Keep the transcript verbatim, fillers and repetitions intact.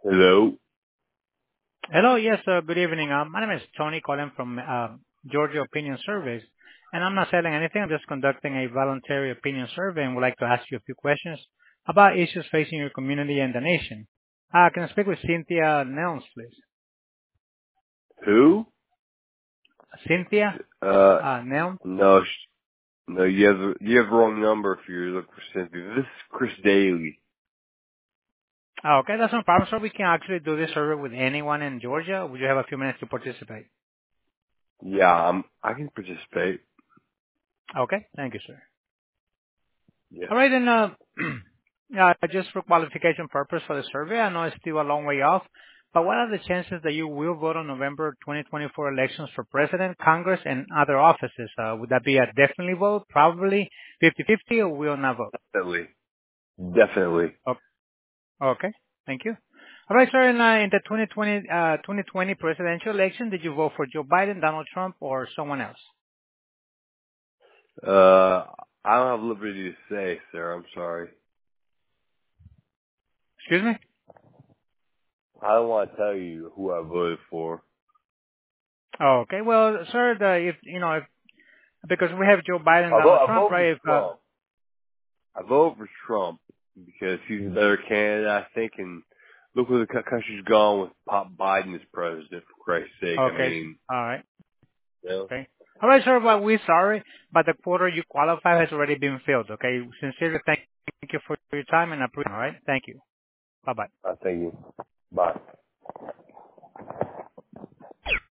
Hello? Hello. Yes, uh, good evening. Um, My name is Tony calling from uh, Georgia Opinion Surveys, and I'm not selling anything. I'm just conducting a voluntary opinion survey and would like to ask you a few questions about issues facing your community and the nation. Uh, Can I speak with Cynthia Nelms, please? Who? Cynthia Uh, uh, Nelms? no, sh- no, you have, the- you have the wrong number if you're looking for Cynthia. This is Chris Daly. Oh, okay, that's no problem, sir. We can actually do this survey with anyone in Georgia. Would you have a few minutes to participate? Yeah, I'm, I can participate. Okay. Thank you, sir. Yes. All right, then, uh, uh, just for qualification purpose for the survey, I know it's still a long way off, but what are the chances that you will vote on November twenty twenty-four elections for president, Congress, and other offices? Uh, would that be a definitely vote, probably fifty-fifty, or will not vote? Definitely. Definitely. Oh, okay, thank you. All right, sir, in, uh, in the twenty twenty, uh, twenty twenty presidential election, did you vote for Joe Biden, Donald Trump, or someone else? Uh, I don't have liberty to say, sir. I'm sorry. Excuse me? I don't want to tell you who I voted for. Oh, okay, well, sir, the, if, you know, if, because we have Joe Biden, I vote, Donald I Trump, voted for right? If, uh, Trump. I voted for Trump because he's a better candidate, I think, and look where the cou- country's gone with Pop Biden as president, for Christ's sake. I Okay. mean, All right. you know. Okay. All right, sir. Well, we're sorry, but the quota you qualify has already been filled. Okay. Sincerely, thank you for your time and appreciate. All right. Thank you. Bye bye. I thank you. Bye.